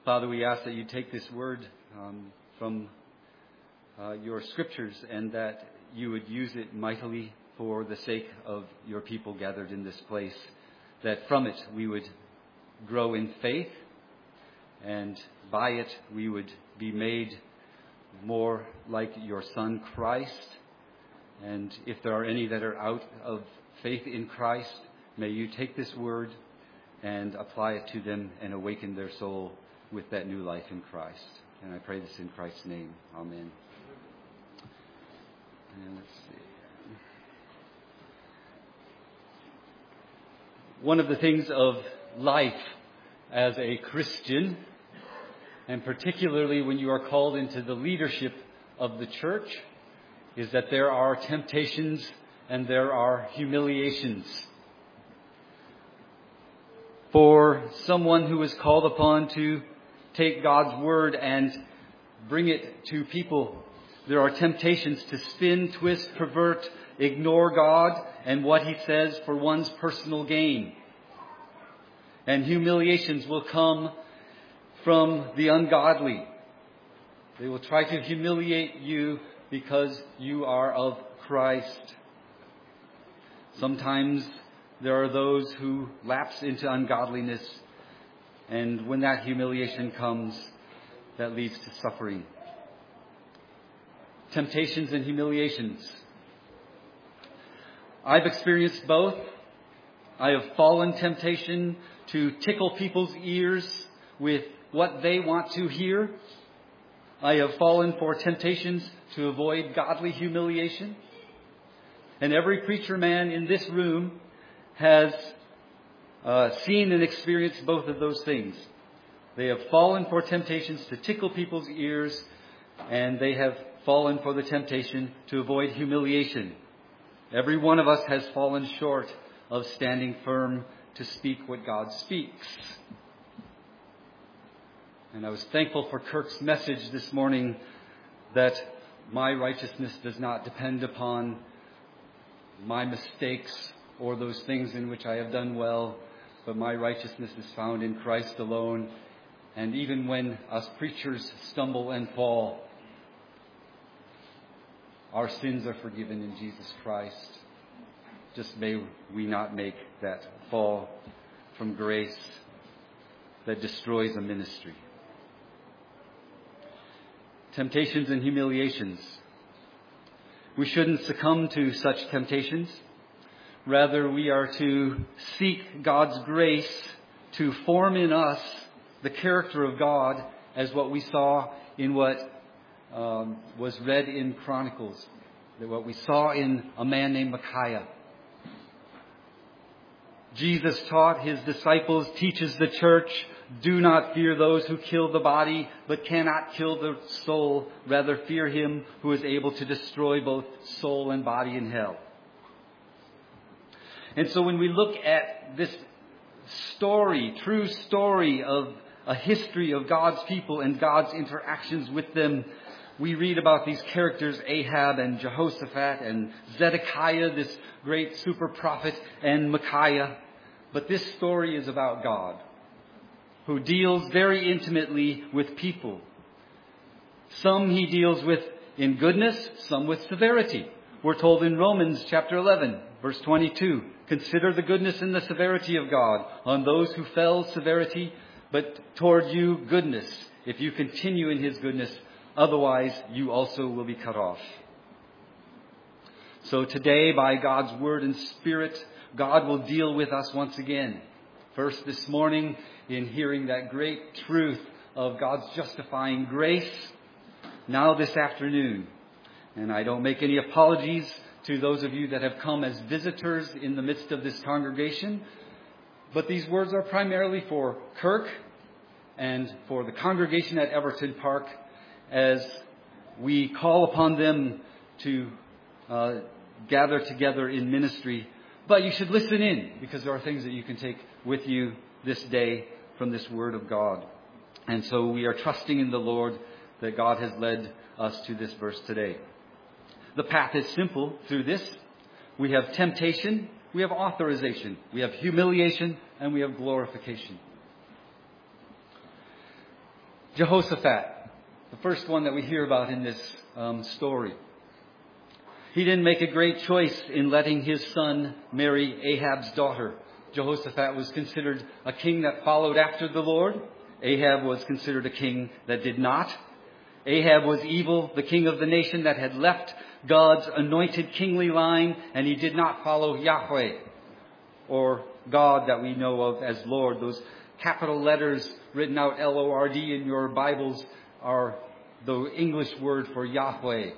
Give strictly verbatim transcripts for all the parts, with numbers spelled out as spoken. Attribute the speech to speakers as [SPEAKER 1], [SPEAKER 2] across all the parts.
[SPEAKER 1] Father, we ask that you take this word um, from uh, your scriptures and that you would use it mightily for the sake of your people gathered in this place, that from it we would grow in faith, and by it we would be made more like your Son, Christ. And if there are any that are out of faith in Christ, may you take this word and apply it to them and awaken their soul with that new life in Christ. And I pray this in Christ's name. Amen. And let's see. One of the things of life as a Christian, and particularly when you are called into the leadership of the church, is that there are temptations and there are humiliations. For someone who is called upon to take God's word and bring it to people, there are temptations to spin, twist, pervert, ignore God and what He says for one's personal gain. And humiliations will come from the ungodly. They will try to humiliate you because you are of Christ. Sometimes there are those who lapse into ungodliness, and when that humiliation comes, that leads to suffering. Temptations and humiliations. I've experienced both. I have fallen temptation to tickle people's ears with what they want to hear. I have fallen for temptations to avoid godly humiliation. And every preacher man in this room has uh, seen and experienced both of those things. They have fallen for temptations to tickle people's ears, and they have fallen for the temptation to avoid humiliation. Every one of us has fallen short of standing firm to speak what God speaks. And I was thankful for Kirk's message this morning that my righteousness does not depend upon my mistakes or those things in which I have done well, but my righteousness is found in Christ alone. And even when us preachers stumble and fall, our sins are forgiven in Jesus Christ. Just may we not make that fall from grace that destroys a ministry. Temptations and humiliations. We shouldn't succumb to such temptations. Rather, we are to seek God's grace to form in us the character of God, as what we saw in what um, was read in Chronicles, what we saw in a man named Micaiah. Jesus taught His disciples, teaches the church, do not fear those who kill the body, but cannot kill the soul. Rather, fear Him who is able to destroy both soul and body in hell. And so when we look at this story, true story of a history of God's people and God's interactions with them, we read about these characters, Ahab and Jehoshaphat and Zedekiah, this great super prophet, and Micaiah. But this story is about God, who deals very intimately with people. Some He deals with in goodness, some with severity. We're told in Romans chapter eleven, verse twenty-two, consider the goodness and the severity of God. On those who fell, severity, but toward you, goodness, if you continue in His goodness. Otherwise, you also will be cut off. So today, by God's word and spirit, God will deal with us once again. First this morning, in hearing that great truth of God's justifying grace. Now this afternoon. And I don't make any apologies to those of you that have come as visitors in the midst of this congregation. But these words are primarily for Kirk and for the congregation at Everton Park, as we call upon them to uh, gather together in ministry. But you should listen in, because there are things that you can take with you this day from this Word of God. And so we are trusting in the Lord that God has led us to this verse today. The path is simple through this. We have temptation, we have authorization, we have humiliation, and we have glorification. Jehoshaphat, the first one that we hear about in this um, story. He didn't make a great choice in letting his son marry Ahab's daughter. Jehoshaphat was considered a king that followed after the Lord. Ahab was considered a king that did not. Ahab was evil, the king of the nation that had left God's anointed kingly line, and he did not follow Yahweh, or God that we know of as Lord. Those capital letters written out L O R D in your Bibles are the English word for Yahweh.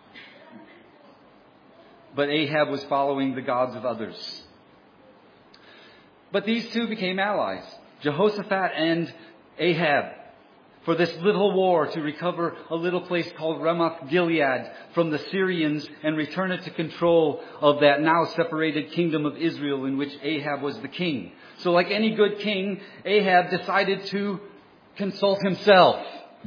[SPEAKER 1] But Ahab was following the gods of others. But these two became allies, Jehoshaphat and Ahab, for this little war to recover a little place called Ramoth Gilead from the Syrians and return it to control of that now separated kingdom of Israel in which Ahab was the king. So like any good king, Ahab decided to consult himself.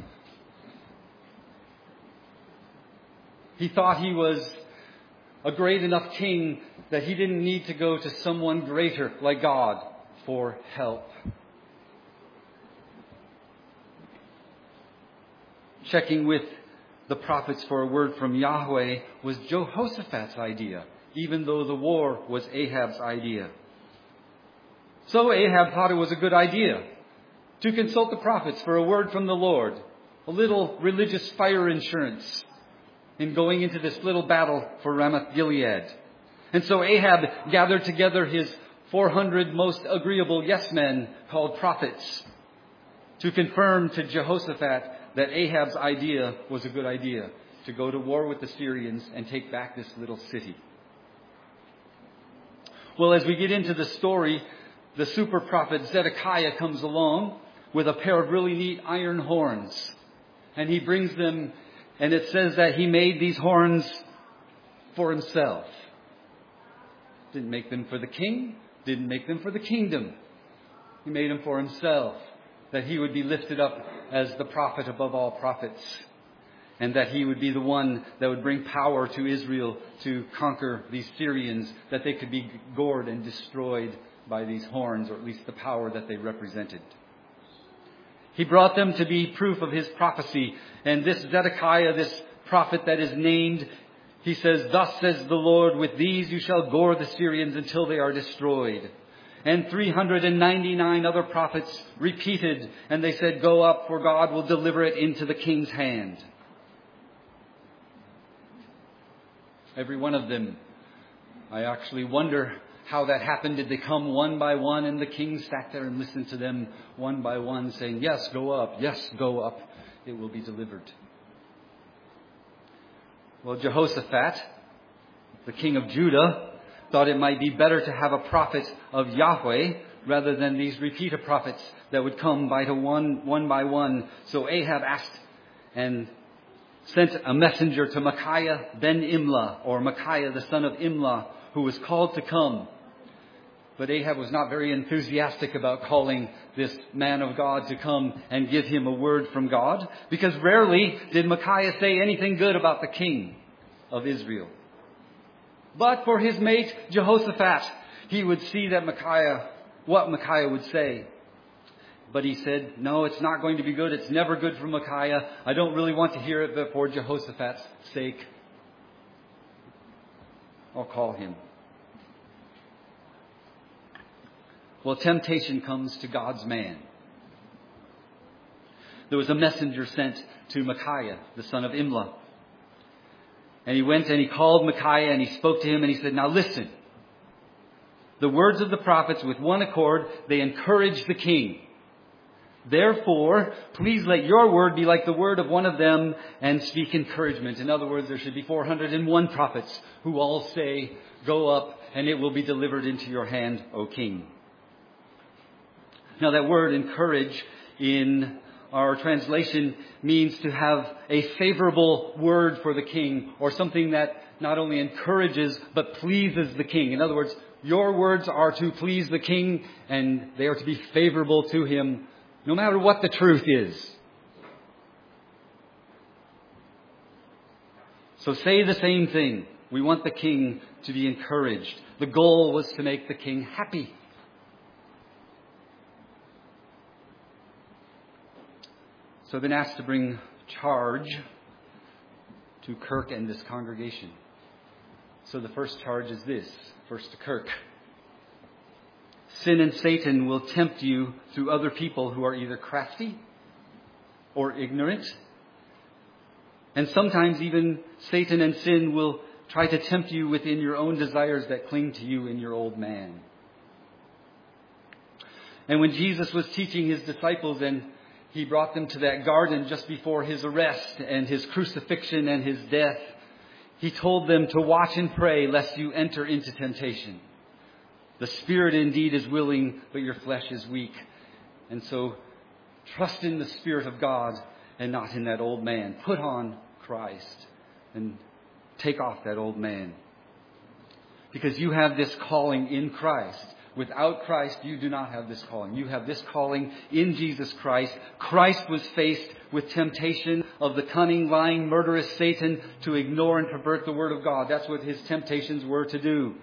[SPEAKER 1] He thought he was a great enough king that he didn't need to go to someone greater like God for help. Checking with the prophets for a word from Yahweh was Jehoshaphat's idea, even though the war was Ahab's idea. So Ahab thought it was a good idea to consult the prophets for a word from the Lord, a little religious fire insurance in going into this little battle for Ramoth Gilead. And so Ahab gathered together his four hundred most agreeable yes men called prophets to confirm to Jehoshaphat that Ahab's idea was a good idea, to go to war with the Syrians and take back this little city. Well, as we get into the story, the super prophet Zedekiah comes along with a pair of really neat iron horns. And he brings them, and it says that he made these horns for himself. Didn't make them for the king, didn't make them for the kingdom. He made them for himself, that he would be lifted up as the prophet above all prophets, and that he would be the one that would bring power to Israel to conquer these Syrians, that they could be gored and destroyed by these horns, or at least the power that they represented. He brought them to be proof of his prophecy. And this Zedekiah, this prophet that is named, he says, "Thus says the Lord, with these you shall gore the Syrians until they are destroyed." And three hundred ninety-nine other prophets repeated, and they said, "Go up, for God will deliver it into the king's hand." Every one of them. I actually wonder how that happened. Did they come one by one, and the king sat there and listened to them one by one, saying, "Yes, go up. Yes, go up. It will be delivered." Well, Jehoshaphat, the king of Judah, thought it might be better to have a prophet of Yahweh rather than these repeater prophets that would come by to one, one by one. So Ahab asked and sent a messenger to Micaiah ben Imlah, or Micaiah the son of Imlah, who was called to come. But Ahab was not very enthusiastic about calling this man of God to come and give him a word from God, because rarely did Micaiah say anything good about the king of Israel. But for his mate Jehoshaphat, he would see that Micaiah, what Micaiah would say. But he said, "No, it's not going to be good. It's never good for Micaiah. I don't really want to hear it, but for Jehoshaphat's sake, I'll call him." Well, temptation comes to God's man. There was a messenger sent to Micaiah, the son of Imlah. And he went and he called Micaiah and he spoke to him and he said, "Now listen. The words of the prophets with one accord, they encourage the king. Therefore, please let your word be like the word of one of them and speak encouragement." In other words, there should be four hundred one prophets who all say, "Go up and it will be delivered into your hand, O king." Now that word encourage in our translation means to have a favorable word for the king, or something that not only encourages but pleases the king. In other words, your words are to please the king and they are to be favorable to him, no matter what the truth is. So say the same thing. We want the king to be encouraged. The goal was to make the king happy. So I've been asked to bring charge to Kirk and this congregation. So the first charge is this, first to Kirk. Sin and Satan will tempt you through other people who are either crafty or ignorant. And sometimes even Satan and sin will try to tempt you within your own desires that cling to you in your old man. And when Jesus was teaching his disciples and he brought them to that garden just before his arrest and his crucifixion and his death, he told them to watch and pray lest you enter into temptation. The spirit indeed is willing, but your flesh is weak. And so trust in the Spirit of God and not in that old man. Put on Christ and take off that old man. Because you have this calling in Christ. Without Christ, you do not have this calling. You have this calling in Jesus Christ. Christ was faced with temptation of the cunning, lying, murderous Satan to ignore and pervert the Word of God. That's what his temptations were to do.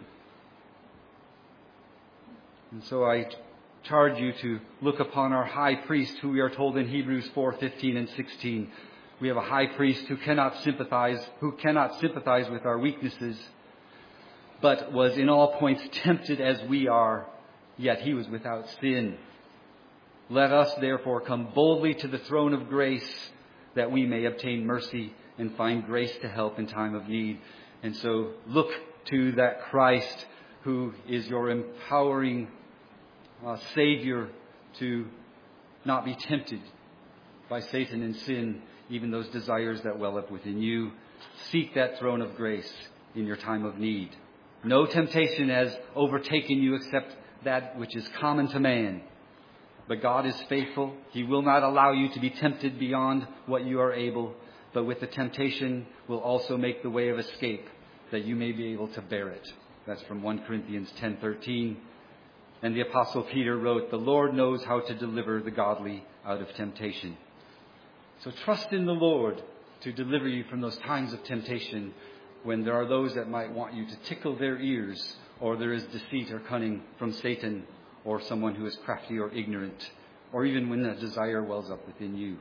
[SPEAKER 1] And so I charge you to look upon our high priest, who we are told in Hebrews four fifteen and sixteen. We have a high priest who cannot sympathize, who cannot sympathize with our weaknesses, but was in all points tempted as we are, yet he was without sin. Let us therefore come boldly to the throne of grace, that we may obtain mercy and find grace to help in time of need. And so look to that Christ who is your empowering uh, Savior to not be tempted by Satan and sin, even those desires that well up within you. Seek that throne of grace in your time of need. No temptation has overtaken you except that which is common to man. But God is faithful. He will not allow you to be tempted beyond what you are able, but with the temptation will also make the way of escape, that you may be able to bear it. That's from First Corinthians ten thirteen. And the Apostle Peter wrote, "The Lord knows how to deliver the godly out of temptation." So trust in the Lord to deliver you from those times of temptation when there are those that might want you to tickle their ears, or there is deceit or cunning from Satan or someone who is crafty or ignorant, or even when a desire wells up within you.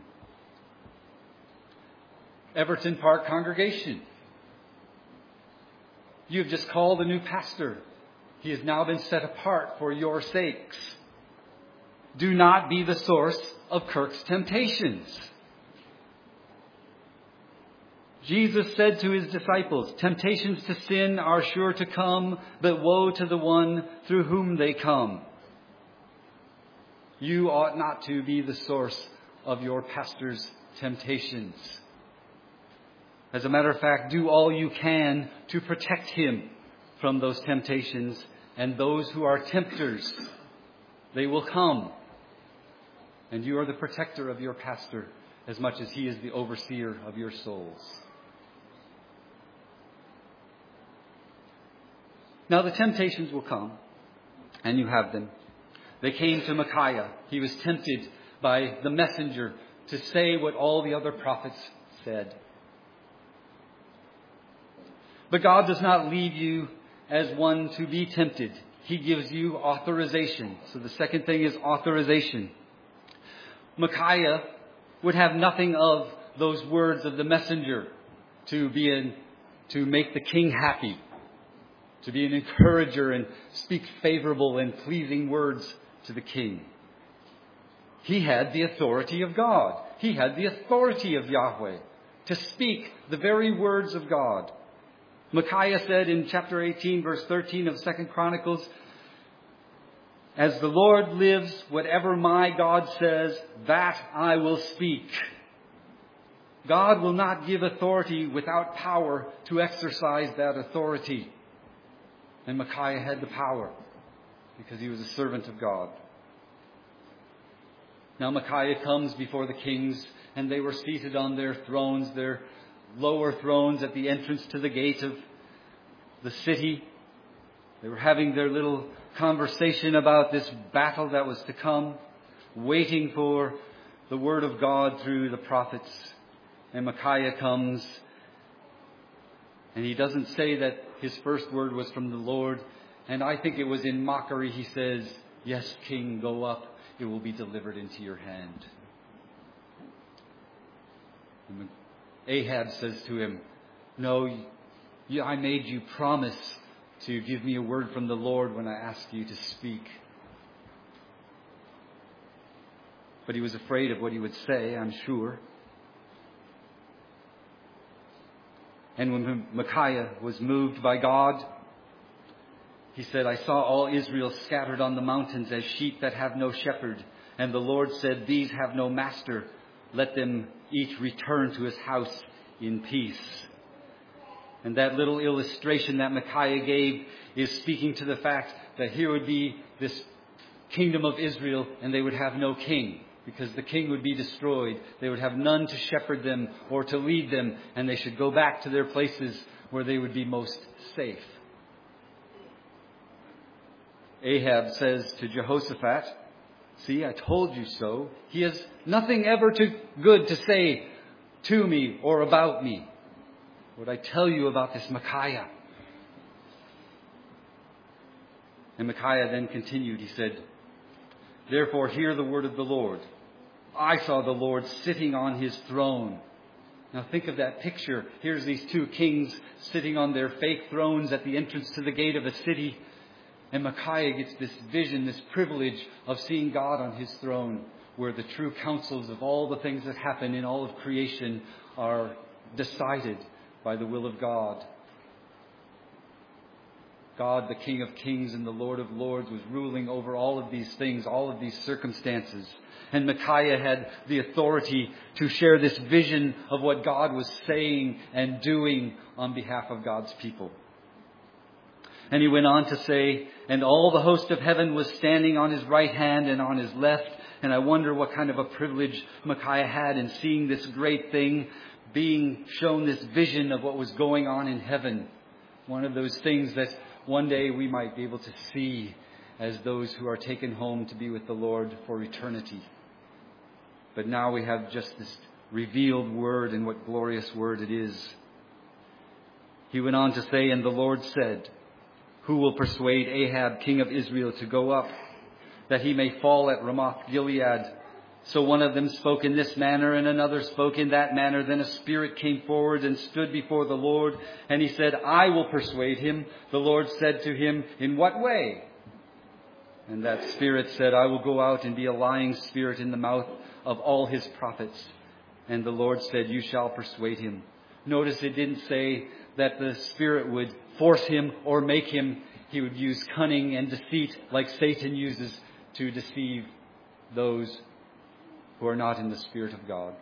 [SPEAKER 1] Everton Park congregation. You have just called a new pastor. He has now been set apart for your sakes. Do not be the source of Kirk's temptations. Jesus said to his disciples, "Temptations to sin are sure to come, but woe to the one through whom they come." You ought not to be the source of your pastor's temptations. As a matter of fact, do all you can to protect him from those temptations and those who are tempters. They will come. And you are the protector of your pastor as much as he is the overseer of your souls. Now the temptations will come, and you have them. They came to Micaiah. He was tempted by the messenger to say what all the other prophets said. But God does not leave you as one to be tempted. He gives you authorization. So the second thing is authorization. Micaiah would have nothing of those words of the messenger to be in, to make the king happy, to be an encourager and speak favorable and pleasing words to the king. He had the authority of God. He had the authority of Yahweh to speak the very words of God. Micaiah said in chapter eighteen, verse thirteen of Second Chronicles, "As the Lord lives, whatever my God says, that I will speak." God will not give authority without power to exercise that authority. And Micaiah had the power because he was a servant of God. Now Micaiah comes before the kings, and they were seated on their thrones, their lower thrones at the entrance to the gate of the city. They were having their little conversation about this battle that was to come, waiting for the word of God through the prophets. And Micaiah comes, and he doesn't say that his first word was from the Lord. And I think it was in mockery. He says, "Yes, King, go up. It will be delivered into your hand." And Ahab says to him, "No, you, I made you promise to give me a word from the Lord when I asked you to speak." But he was afraid of what he would say, I'm sure. And when Micaiah was moved by God, he said, "I saw all Israel scattered on the mountains as sheep that have no shepherd. And the Lord said, these have no master. Let them each return to his house in peace." And that little illustration that Micaiah gave is speaking to the fact that here would be this kingdom of Israel and they would have no king, because the king would be destroyed. They would have none to shepherd them or to lead them, and they should go back to their places where they would be most safe. Ahab says to Jehoshaphat, "See, I told you so. He has nothing ever to good to say to me or about me. What I tell you about this Micaiah." And Micaiah then continued. He said, "Therefore hear the word of the Lord. I saw the Lord sitting on his throne." Now think of that picture. Here's these two kings sitting on their fake thrones at the entrance to the gate of a city. And Micaiah gets this vision, this privilege of seeing God on his throne, where the true counsels of all the things that happen in all of creation are decided by the will of God. God, the King of Kings and the Lord of Lords, was ruling over all of these things, all of these circumstances. And Micaiah had the authority to share this vision of what God was saying and doing on behalf of God's people. And he went on to say, "And all the host of heaven was standing on his right hand and on his left." And I wonder what kind of a privilege Micaiah had in seeing this great thing, being shown this vision of what was going on in heaven. One of those things that one day we might be able to see as those who are taken home to be with the Lord for eternity. But now we have just this revealed word, and what glorious word it is. He went on to say, "And the Lord said, who will persuade Ahab, king of Israel, to go up, that he may fall at Ramoth Gilead?" So one of them spoke in this manner, and another spoke in that manner. Then a spirit came forward and stood before the Lord, and he said, "I will persuade him." The Lord said to him, "In what way?" And that spirit said, "I will go out and be a lying spirit in the mouth of all his prophets." And the Lord said, "You shall persuade him." Notice it didn't say that the spirit would force him or make him. He would use cunning and deceit like Satan uses to deceive those who are not in the Spirit of God.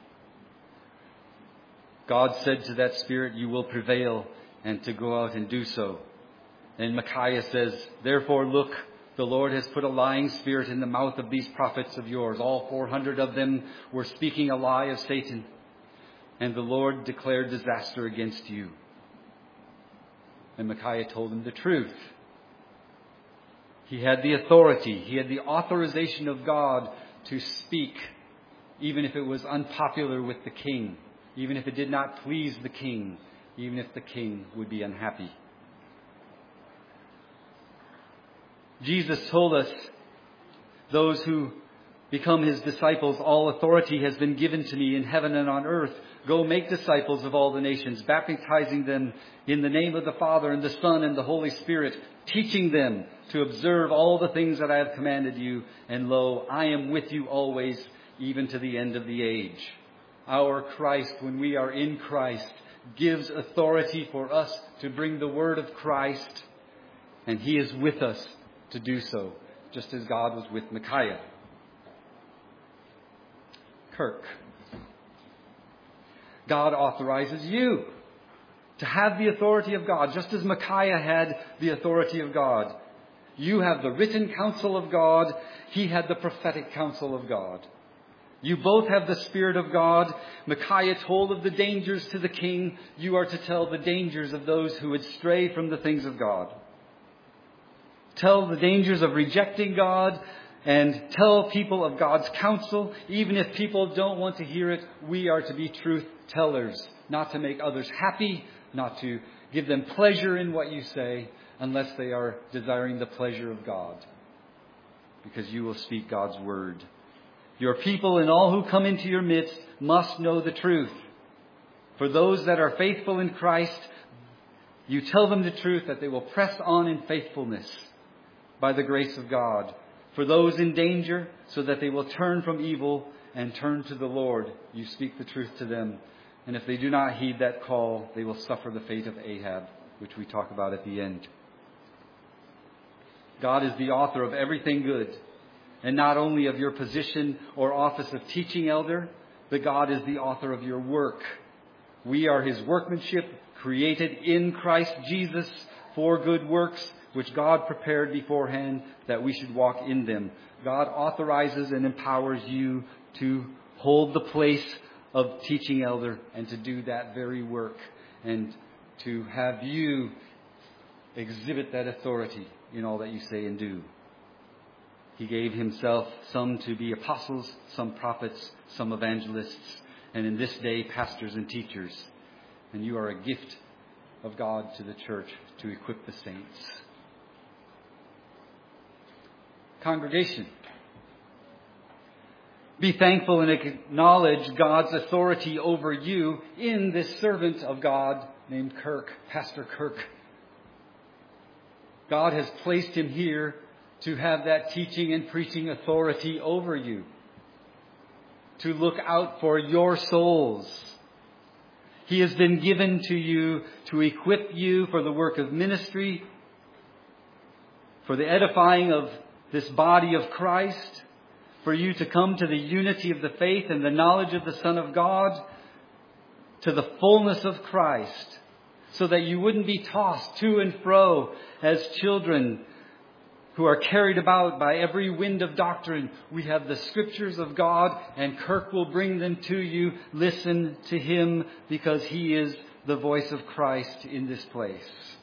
[SPEAKER 1] God said to that spirit, "You will prevail," and to go out and do so. And Micaiah says, "Therefore look, the Lord has put a lying spirit in the mouth of these prophets of yours." All four hundred of them were speaking a lie of Satan. "And the Lord declared disaster against you." And Micaiah told him the truth. He had the authority. He had the authorization of God to speak, even if it was unpopular with the king, even if it did not please the king, even if the king would be unhappy. Jesus told us, those who become his disciples, "All authority has been given to me in heaven and on earth. Go make disciples of all the nations, baptizing them in the name of the Father and the Son and the Holy Spirit, teaching them to observe all the things that I have commanded you. And lo, I am with you always, even to the end of the age." Our Christ, when we are in Christ, gives authority for us to bring the word of Christ. And he is with us to do so, just as God was with Micaiah. Kirk. God authorizes you to have the authority of God, just as Micaiah had the authority of God. You have the written counsel of God. He had the prophetic counsel of God. You both have the Spirit of God. Micaiah told of the dangers to the king. You are to tell the dangers of those who would stray from the things of God. Tell the dangers of rejecting God, and tell people of God's counsel. Even if people don't want to hear it, we are to be truth tellers, not to make others happy, not to give them pleasure in what you say, unless they are desiring the pleasure of God, because you will speak God's word. Your people and all who come into your midst must know the truth. For those that are faithful in Christ, you tell them the truth that they will press on in faithfulness by the grace of God. For those in danger, so that they will turn from evil and turn to the Lord, you speak the truth to them. And if they do not heed that call, they will suffer the fate of Ahab, which we talk about at the end. God is the author of everything good, and not only of your position or office of teaching elder, but God is the author of your work. We are His workmanship, created in Christ Jesus for good works, which God prepared beforehand that we should walk in them. God authorizes and empowers you to hold the place of teaching elder and to do that very work, and to have you exhibit that authority in all that you say and do. He gave Himself some to be apostles, some prophets, some evangelists, and in this day, pastors and teachers. And you are a gift of God to the church to equip the saints. Congregation, be thankful and acknowledge God's authority over you in this servant of God named Kirk, Pastor Kirk. God has placed him here to have that teaching and preaching authority over you, to look out for your souls. He has been given to you to equip you for the work of ministry, for the edifying of this body of Christ, for you to come to the unity of the faith and the knowledge of the Son of God, to the fullness of Christ, so that you wouldn't be tossed to and fro as children who are carried about by every wind of doctrine. We have the Scriptures of God, and Kirk will bring them to you. Listen to him, because he is the voice of Christ in this place.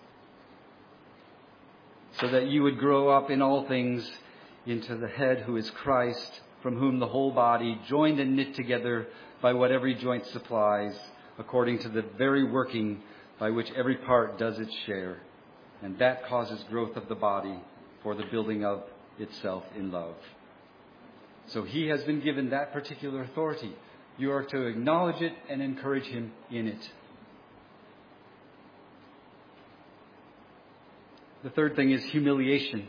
[SPEAKER 1] So that you would grow up in all things into the head, who is Christ, from whom the whole body, joined and knit together by what every joint supplies, according to the very working by which every part does its share. And that causes growth of the body for the building of itself in love. So he has been given that particular authority. You are to acknowledge it and encourage him in it. The third thing is humiliation.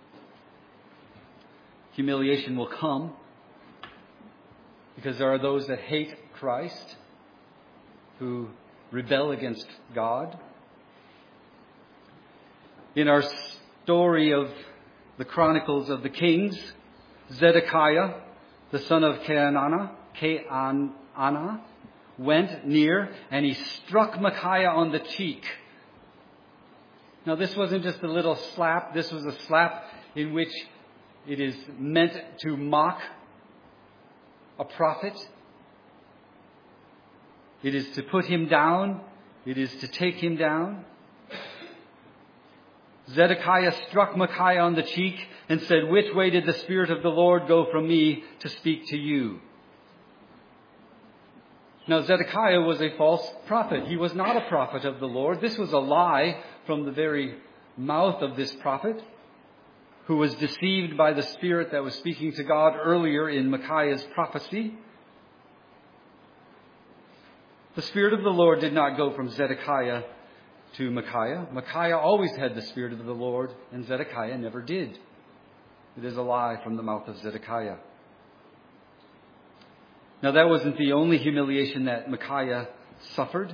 [SPEAKER 1] Humiliation will come because there are those that hate Christ, who rebel against God. In our story of the Chronicles of the Kings, Zedekiah, the son of Keanana, Keanana, went near and he struck Micaiah on the cheek. Now, this wasn't just a little slap. This was a slap in which it is meant to mock a prophet. It is to put him down. It is to take him down. Zedekiah struck Micaiah on the cheek and said, "Which way did the Spirit of the Lord go from me to speak to you?" Now, Zedekiah was a false prophet. He was not a prophet of the Lord. This was a lie from the very mouth of this prophet, who was deceived by the spirit that was speaking to God earlier in Micaiah's prophecy. The Spirit of the Lord did not go from Zedekiah to Micaiah. Micaiah always had the Spirit of the Lord, and Zedekiah never did. It is a lie from the mouth of Zedekiah. Now, that wasn't the only humiliation that Micaiah suffered.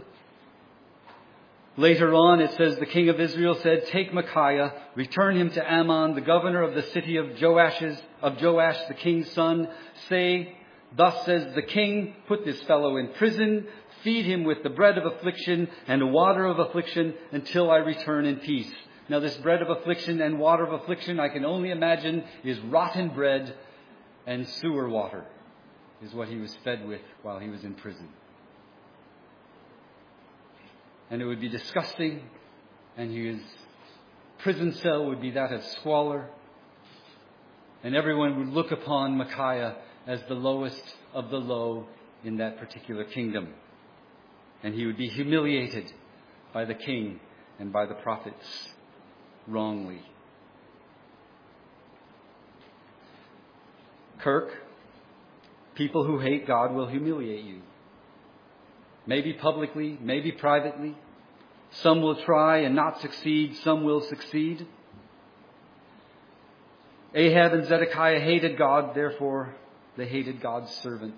[SPEAKER 1] Later on, it says, the king of Israel said, "Take Micaiah, return him to Ammon, the governor of the city of Joash's, of Joash, the king's son. Say, thus says the king, put this fellow in prison, feed him with the bread of affliction and water of affliction until I return in peace." Now, this bread of affliction and water of affliction, I can only imagine, is rotten bread and sewer water, is what he was fed with while he was in prison. And it would be disgusting, and his prison cell would be that of squalor. And everyone would look upon Micaiah as the lowest of the low in that particular kingdom. And he would be humiliated by the king and by the prophets wrongly. Kirk, people who hate God will humiliate you. Maybe publicly, maybe privately. Some will try and not succeed. Some will succeed. Ahab and Zedekiah hated God, therefore they hated God's servant.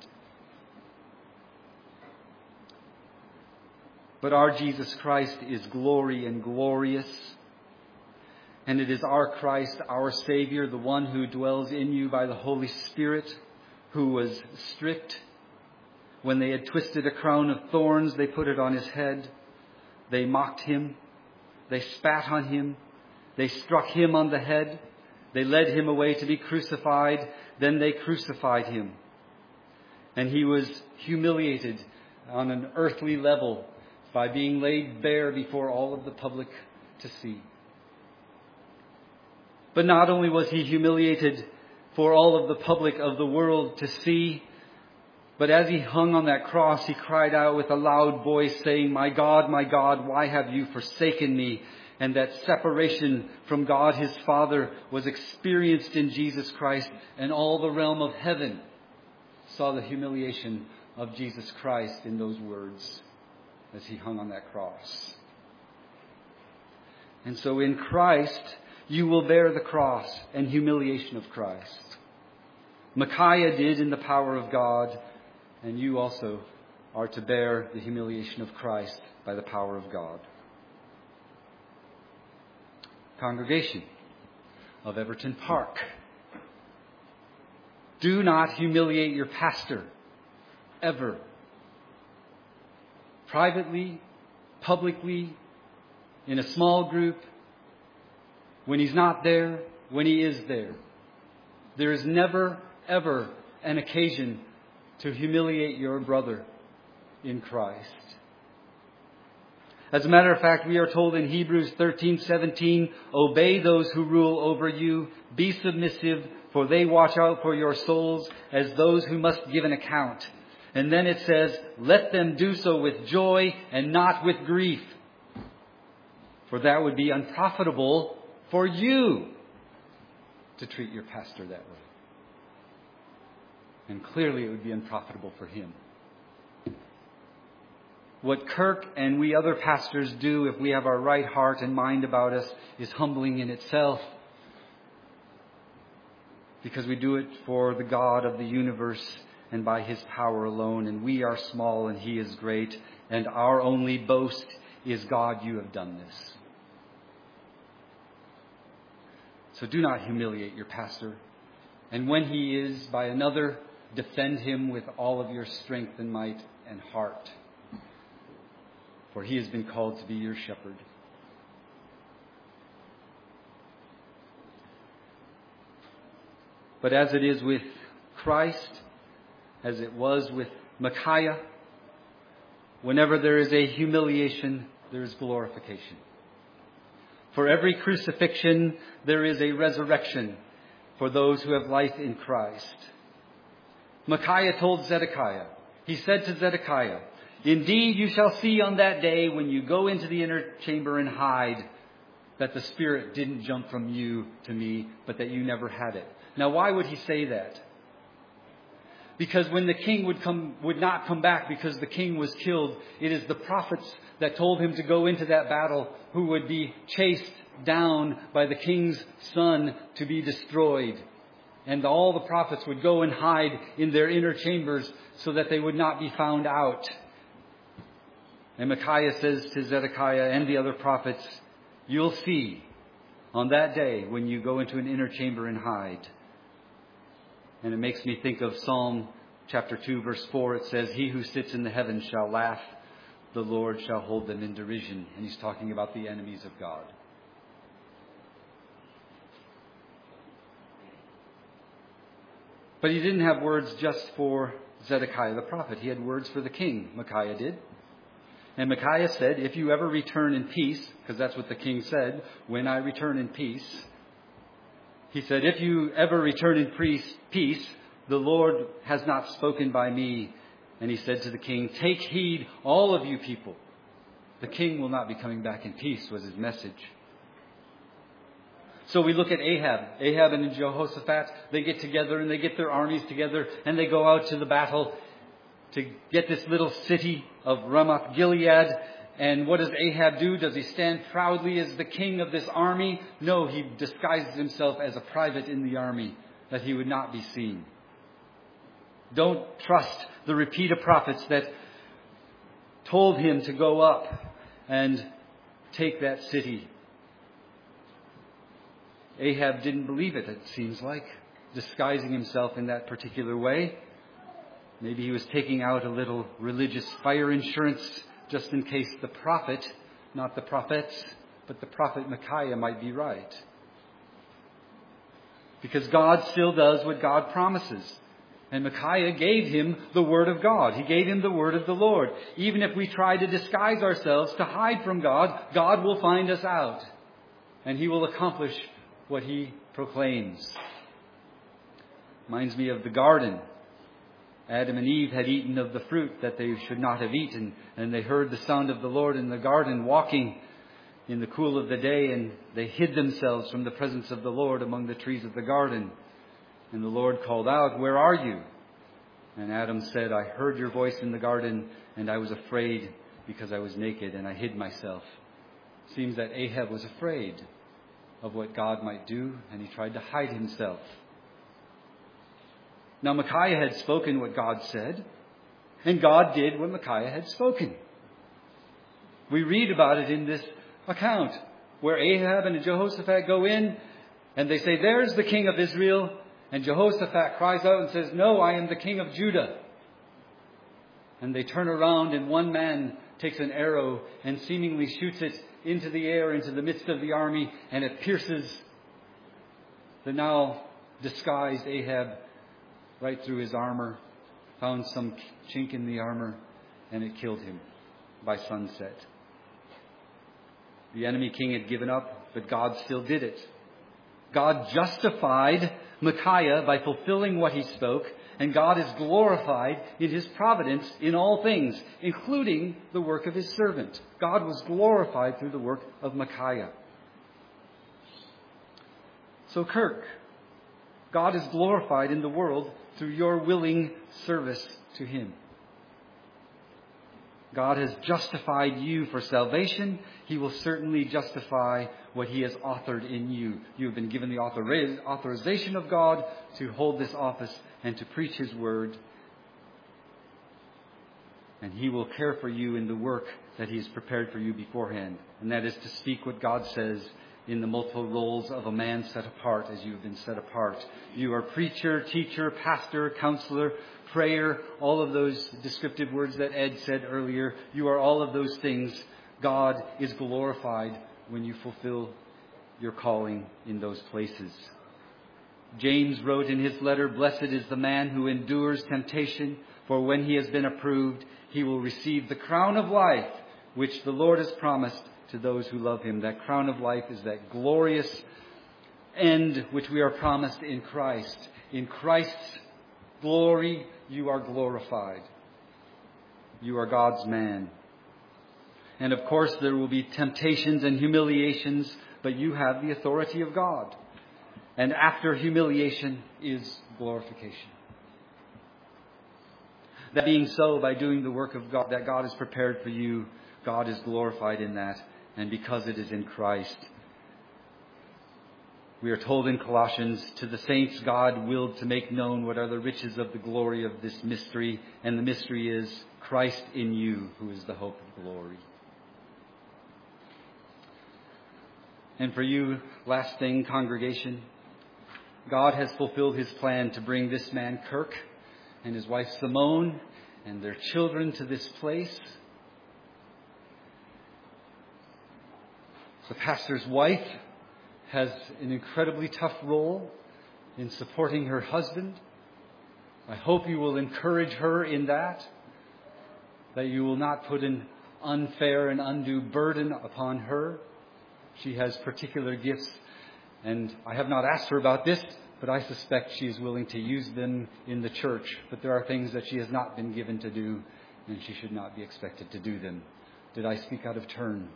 [SPEAKER 1] But our Jesus Christ is glory and glorious. And it is our Christ, our Savior, the one who dwells in you by the Holy Spirit, who was stripped. When they had twisted a crown of thorns, they put it on his head. They mocked him. They spat on him. They struck him on the head. They led him away to be crucified. Then they crucified him. And he was humiliated on an earthly level by being laid bare before all of the public to see. But not only was he humiliated for all of the public of the world to see, but as he hung on that cross, he cried out with a loud voice saying, "My God, my God, why have you forsaken me?" And that separation from God his Father was experienced in Jesus Christ, and all the realm of heaven saw the humiliation of Jesus Christ in those words as he hung on that cross. And so in Christ, you will bear the cross and humiliation of Christ. Micaiah did in the power of God, and you also are to bear the humiliation of Christ by the power of God. Congregation of Everton Park, do not humiliate your pastor, ever. Privately, publicly, in a small group, when he's not there, when he is there. There is never, ever an occasion to humiliate your brother in Christ. As a matter of fact, we are told in Hebrews thirteen seventeen, "Obey those who rule over you. Be submissive, for they watch out for your souls as those who must give an account." And then it says, "Let them do so with joy and not with grief, for that would be unprofitable for you to treat your pastor that way." And clearly it would be unprofitable for him. What Kirk and we other pastors do, if we have our right heart and mind about us, is humbling in itself. Because we do it for the God of the universe and by his power alone. And we are small and he is great. And our only boast is, "God, you have done this." So do not humiliate your pastor. And when he is by another, defend him with all of your strength and might and heart. For he has been called to be your shepherd. But as it is with Christ, as it was with Micaiah, whenever there is a humiliation, there is glorification. For every crucifixion, there is a resurrection for those who have life in Christ. Micaiah told Zedekiah, he said to Zedekiah, "Indeed, you shall see on that day when you go into the inner chamber and hide that the Spirit didn't jump from you to me, but that you never had it." Now, why would he say that? Because when the king would come, would not come back because the king was killed, it is the prophets that told him to go into that battle who would be chased down by the king's son to be destroyed. And all the prophets would go and hide in their inner chambers so that they would not be found out. And Micaiah says to Zedekiah and the other prophets, "You'll see on that day when you go into an inner chamber and hide." And it makes me think of Psalm chapter two, verse four. It says, "He who sits in the heavens shall laugh. The Lord shall hold them in derision." And he's talking about the enemies of God. But he didn't have words just for Zedekiah the prophet. He had words for the king. Micaiah did. And Micaiah said, "If you ever return in peace," because that's what the king said, "when I return in peace." He said, "If you ever return in peace, the Lord has not spoken by me." And he said to the king, "Take heed, all of you people. The king will not be coming back in peace," was his message. So we look at Ahab. Ahab and Jehoshaphat, they get together and they get their armies together and they go out to the battle to get this little city of Ramoth Gilead. And what does Ahab do? Does he stand proudly as the king of this army? No, he disguises himself as a private in the army, that he would not be seen. Don't trust the repeat of prophets that told him to go up and take that city. Ahab didn't believe it, it seems like, disguising himself in that particular way. Maybe he was taking out a little religious fire insurance just in case the prophet, not the prophets, but the prophet Micaiah might be right. Because God still does what God promises. And Micaiah gave him the word of God. He gave him the word of the Lord. Even if we try to disguise ourselves, to hide from God, God will find us out. And He will accomplish what He proclaims. Reminds me of the garden. Adam and Eve had eaten of the fruit that they should not have eaten. And they heard the sound of the Lord in the garden walking in the cool of the day. And they hid themselves from the presence of the Lord among the trees of the garden. And the Lord called out, "Where are you?" And Adam said, "I heard your voice in the garden, and I was afraid because I was naked, and I hid myself." Seems that Ahab was afraid of what God might do, and he tried to hide himself. Now Micaiah had spoken what God said, and God did what Micaiah had spoken. We read about it in this account, where Ahab and Jehoshaphat go in, and they say, "There's the king of Israel." And Jehoshaphat cries out and says, "No, I am the king of Judah." And they turn around and one man takes an arrow and seemingly shoots it into the air, into the midst of the army, and it pierces the now disguised Ahab right through his armor, found some chink in the armor, and it killed him by sunset. The enemy king had given up, but God still did it. God justified Micaiah by fulfilling what he spoke, and God is glorified in His providence in all things, including the work of His servant. God was glorified through the work of Micaiah. So Kirk, God is glorified in the world through your willing service to Him. God has justified you for salvation. He will certainly justify what He has authored in you. You have been given the author- authorization of God to hold this office and to preach His word. And He will care for you in the work that He has prepared for you beforehand. And that is to speak what God says in the multiple roles of a man set apart as you have been set apart. You are preacher, teacher, pastor, counselor, prayer, all of those descriptive words that Ed said earlier. You are all of those things. God is glorified when you fulfill your calling in those places. James wrote in his letter, "Blessed is the man who endures temptation, for when he has been approved, he will receive the crown of life, which the Lord has promised to those who love Him." That crown of life is that glorious end which we are promised in Christ. In Christ's glory, you are glorified. You are God's man. And of course, there will be temptations and humiliations, but you have the authority of God. And after humiliation is glorification. That being so, by doing the work of God that God has prepared for you, God is glorified in that. And because it is in Christ, we are told in Colossians, "To the saints God willed to make known what are the riches of the glory of this mystery. And the mystery is Christ in you, who is the hope of glory." And for you, last thing, congregation, God has fulfilled His plan to bring this man Kirk and his wife Simone and their children to this place. The pastor's wife has an incredibly tough role in supporting her husband. I hope you will encourage her in that, that you will not put an unfair and undue burden upon her. She has particular gifts, and I have not asked her about this, but I suspect she is willing to use them in the church. But there are things that she has not been given to do, and she should not be expected to do them. Did I speak out of turn?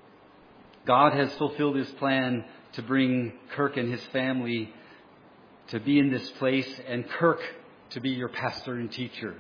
[SPEAKER 1] God has fulfilled His plan to bring Kirk and his family to be in this place and Kirk to be your pastor and teacher.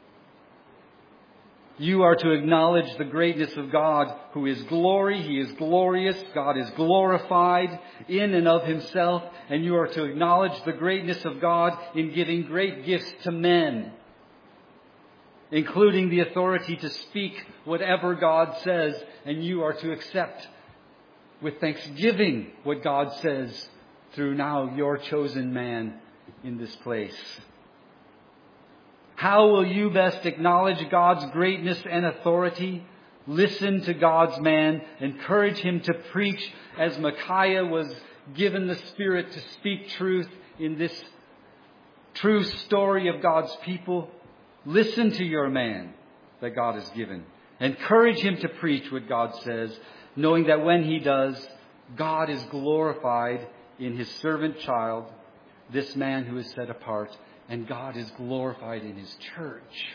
[SPEAKER 1] You are to acknowledge the greatness of God, who is glory. He is glorious. God is glorified in and of Himself. And you are to acknowledge the greatness of God in giving great gifts to men, including the authority to speak whatever God says. And you are to accept with thanksgiving what God says through now your chosen man in this place. How will you best acknowledge God's greatness and authority? Listen to God's man. Encourage him to preach as Micaiah was given the Spirit to speak truth in this true story of God's people. Listen to your man that God has given. Encourage him to preach what God says, knowing that when he does, God is glorified in His servant child, this man who is set apart. And God is glorified in His church.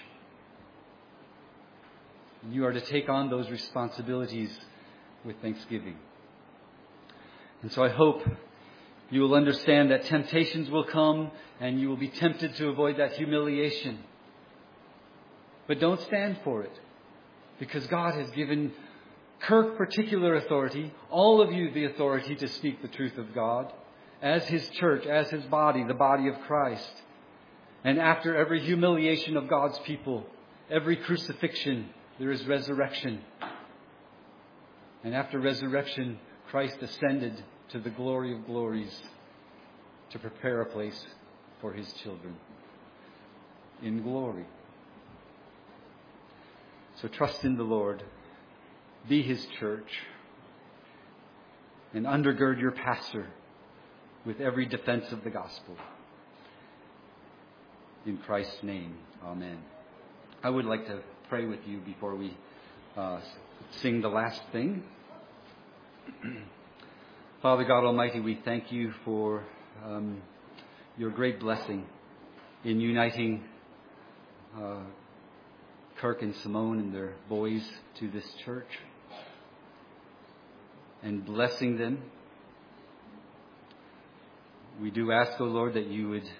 [SPEAKER 1] You are to take on those responsibilities with thanksgiving. And so I hope you will understand that temptations will come and you will be tempted to avoid that humiliation. But don't stand for it, because God has given Kirk particular authority, all of you the authority to speak the truth of God, as His church, as His body, the body of Christ. And after every humiliation of God's people, every crucifixion, there is resurrection. And after resurrection, Christ ascended to the glory of glories to prepare a place for His children in glory. So trust in the Lord, be His church, and undergird your pastor with every defense of the gospel. In Christ's name, amen. I would like to pray with you before we uh, sing the last thing. Father God Almighty, we thank you for um, your great blessing in uniting uh, Kirk and Simone and their boys to this church and blessing them. We do ask, O Lord, that you would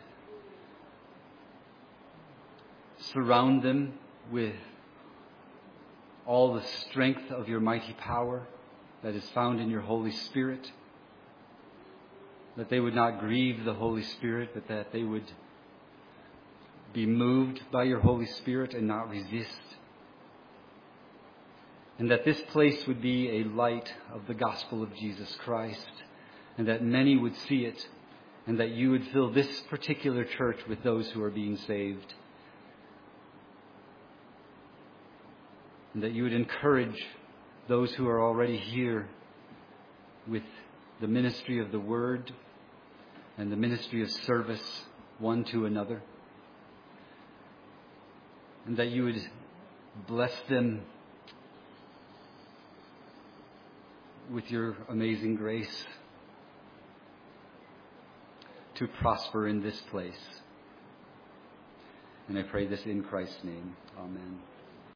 [SPEAKER 1] surround them with all the strength of your mighty power that is found in your Holy Spirit. That they would not grieve the Holy Spirit, but that they would be moved by your Holy Spirit and not resist. And that this place would be a light of the gospel of Jesus Christ, and that many would see it, and that you would fill this particular church with those who are being saved. And that you would encourage those who are already here with the ministry of the Word and the ministry of service one to another. And that you would bless them with your amazing grace to prosper in this place. And I pray this in Christ's name. Amen.